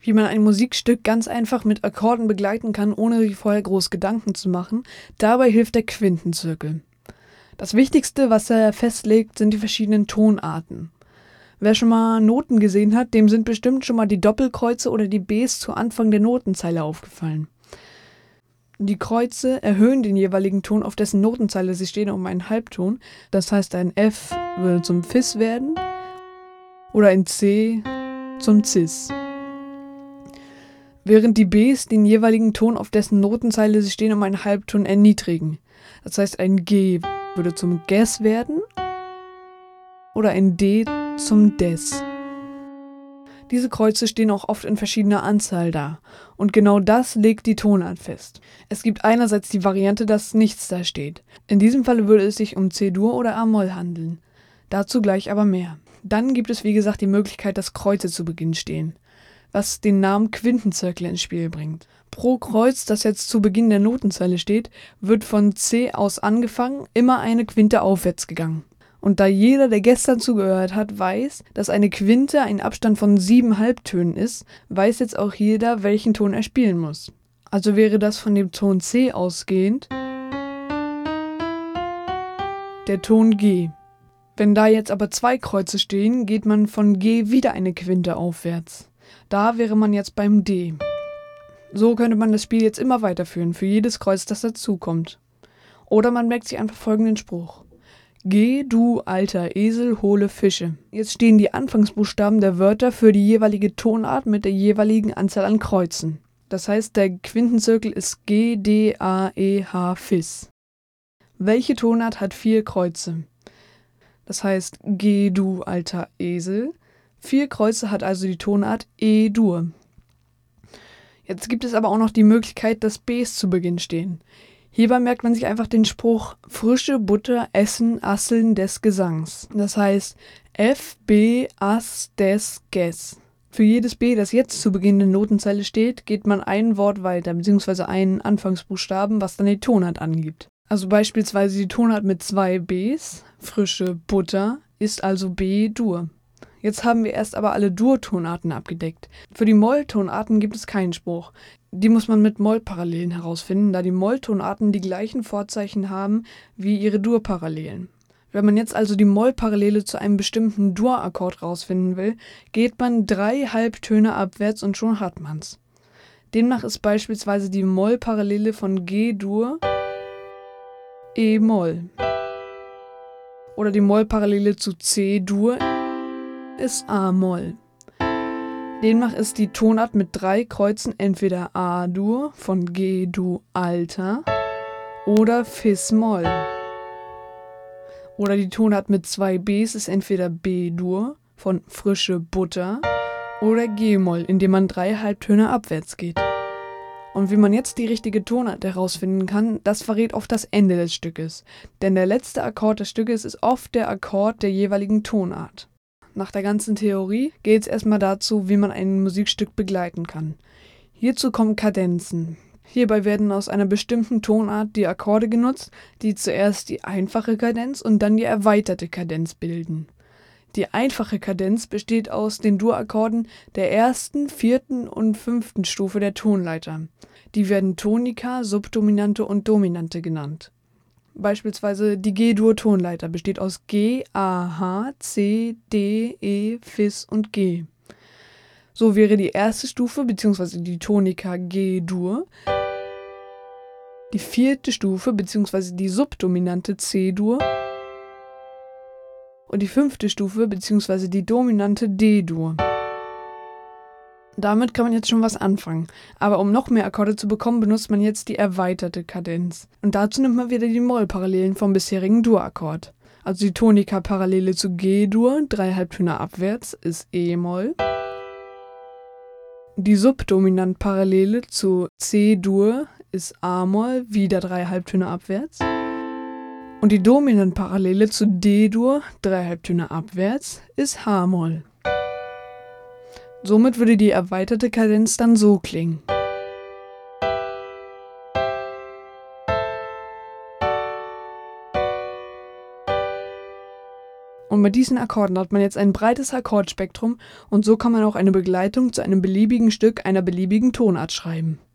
wie man ein Musikstück ganz einfach mit Akkorden begleiten kann, ohne sich vorher groß Gedanken zu machen. Dabei hilft der Quintenzirkel. Das Wichtigste, was er festlegt, sind die verschiedenen Tonarten. Wer schon mal Noten gesehen hat, dem sind bestimmt schon mal die Doppelkreuze oder die Bs zu Anfang der Notenzeile aufgefallen. Die Kreuze erhöhen den jeweiligen Ton, auf dessen Notenzeile sie stehen, um einen Halbton. Das heißt, ein F würde zum Fis werden oder ein C zum Cis. Während die Bs den jeweiligen Ton, auf dessen Notenzeile sie stehen, um einen Halbton erniedrigen. Das heißt, ein G würde zum Ges werden oder ein D zum Des. Diese Kreuze stehen auch oft in verschiedener Anzahl da. Und genau das legt die Tonart fest. Es gibt einerseits die Variante, dass nichts da steht. In diesem Falle würde es sich um C-Dur oder A-Moll handeln. Dazu gleich aber mehr. Dann gibt es wie gesagt die Möglichkeit, dass Kreuze zu Beginn stehen, was den Namen Quintenzirkel ins Spiel bringt. Pro Kreuz, das jetzt zu Beginn der Notenzeile steht, wird von C aus angefangen, immer eine Quinte aufwärts gegangen. Und da jeder, der gestern zugehört hat, weiß, dass eine Quinte ein Abstand von 7 Halbtönen ist, weiß jetzt auch jeder, welchen Ton er spielen muss. Also wäre das von dem Ton C ausgehend der Ton G. Wenn da jetzt aber 2 Kreuze stehen, geht man von G wieder eine Quinte aufwärts. Da wäre man jetzt beim D. So könnte man das Spiel jetzt immer weiterführen, für jedes Kreuz, das dazukommt. Oder man merkt sich einfach folgenden Spruch. Geh, du alter Esel, hole Fische. Jetzt stehen die Anfangsbuchstaben der Wörter für die jeweilige Tonart mit der jeweiligen Anzahl an Kreuzen. Das heißt, der Quintenzirkel ist G, D, A, E, H, Fis. Welche Tonart hat 4 Kreuze? Das heißt, Geh, du alter Esel. 4 Kreuze hat also die Tonart E-Dur. Jetzt gibt es aber auch noch die Möglichkeit, dass Bs zu Beginn stehen. Hierbei merkt man sich einfach den Spruch frische Butter essen Asseln des Gesangs. Das heißt F, B, As, des, Ges. Für jedes B, das jetzt zu Beginn der Notenzeile steht, geht man ein Wort weiter, beziehungsweise einen Anfangsbuchstaben, was dann die Tonart angibt. Also beispielsweise die Tonart mit 2 Bs, frische Butter, ist also B-Dur. Jetzt haben wir erst aber alle Dur-Tonarten abgedeckt. Für die Molltonarten gibt es keinen Spruch. Die muss man mit Mollparallelen herausfinden, da die Molltonarten die gleichen Vorzeichen haben wie ihre Dur-Parallelen. Wenn man jetzt also die Mollparallele zu einem bestimmten Dur-Akkord rausfinden will, geht man 3 Halbtöne abwärts und schon hat man's. Demnach ist beispielsweise die Mollparallele von G-Dur E-Moll. Oder die Mollparallele zu C-Dur ist A-Moll. Demnach ist die Tonart mit 3 Kreuzen entweder A-Dur von G-Dur Alter oder Fis-Moll. Oder die Tonart mit 2 Bs ist entweder B-Dur von frische Butter oder G-Moll, indem man 3 Halbtöne abwärts geht. Und wie man jetzt die richtige Tonart herausfinden kann, das verrät oft das Ende des Stückes. Denn der letzte Akkord des Stückes ist oft der Akkord der jeweiligen Tonart. Nach der ganzen Theorie geht es erstmal dazu, wie man ein Musikstück begleiten kann. Hierzu kommen Kadenzen. Hierbei werden aus einer bestimmten Tonart die Akkorde genutzt, die zuerst die einfache Kadenz und dann die erweiterte Kadenz bilden. Die einfache Kadenz besteht aus den Dur-Akkorden der ersten, 4. und 5. Stufe der Tonleiter. Die werden Tonika, Subdominante und Dominante genannt. Beispielsweise die G-Dur-Tonleiter besteht aus G, A, H, C, D, E, Fis und G. So wäre die erste Stufe bzw. die Tonika G-Dur, die 4. Stufe bzw. die Subdominante C-Dur und die 5. Stufe bzw. die Dominante D-Dur. Damit kann man jetzt schon was anfangen. Aber um noch mehr Akkorde zu bekommen, benutzt man jetzt die erweiterte Kadenz. Und dazu nimmt man wieder die Mollparallelen vom bisherigen Dur-Akkord. Also die Tonika-Parallele zu G-Dur, 3 Halbtöne abwärts, ist E-Moll. Die Subdominant-Parallele zu C-Dur ist A-Moll, wieder 3 Halbtöne abwärts. Und die Dominant-Parallele zu D-Dur, 3 Halbtöne abwärts, ist H-Moll. Somit würde die erweiterte Kadenz dann so klingen. Und mit diesen Akkorden hat man jetzt ein breites Akkordspektrum und so kann man auch eine Begleitung zu einem beliebigen Stück einer beliebigen Tonart schreiben.